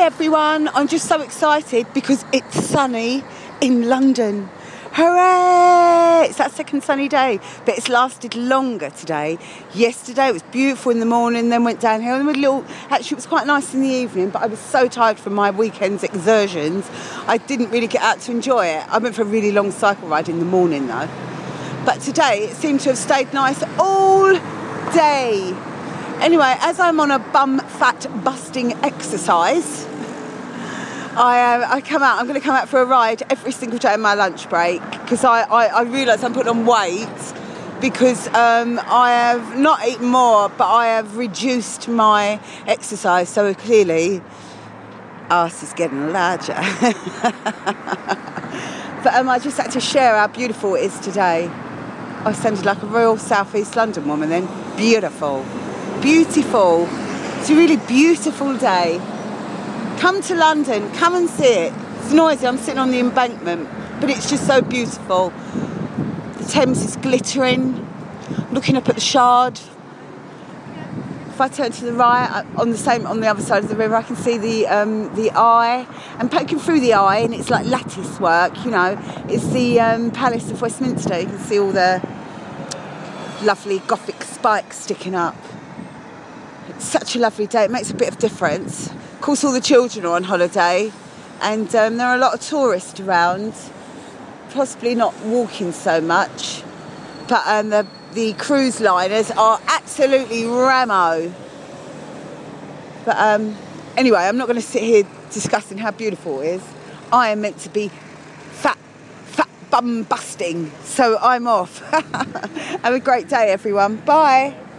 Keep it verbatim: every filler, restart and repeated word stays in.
everyone, I'm just so excited because it's sunny in London. Hooray! It's that second sunny day, but it's lasted longer today. Yesterday it was beautiful in the morning, then went downhill, and a little, actually it was quite nice in the evening, but I was so tired from my weekend's exertions, I didn't really get out to enjoy it. I went for a really long cycle ride in the morning though. But today it seemed to have stayed nice all day. Anyway, as I'm on a bum fat busting exercise, I, uh, I come out, I'm going to come out for a ride every single day on my lunch break because I, I, I realise I'm putting on weight because um, I have not eaten more, but I have reduced my exercise, so clearly arse is getting larger. But um, I just had to share how beautiful it is today. I sounded like a real South East London woman then. Beautiful. Beautiful. It's a really beautiful day. Come to London, come and see it. It's noisy, I'm sitting on the embankment, but it's just so beautiful. The Thames is glittering, looking up at the Shard. If I turn to the right, on the same on the other side of the river, I can see the um, the Eye. And poking through the Eye, and it's like lattice work, you know, it's the um, Palace of Westminster. You can see all the lovely Gothic spikes sticking up. It's such a lovely day, it makes a bit of difference. Of course, all the children are on holiday, and um, there are a lot of tourists around, possibly not walking so much, but um, the, the cruise liners are absolutely ramo. But um, anyway, I'm not going to sit here discussing how beautiful it is. I am meant to be fat, fat bum busting, so I'm off. Have a great day, everyone. Bye.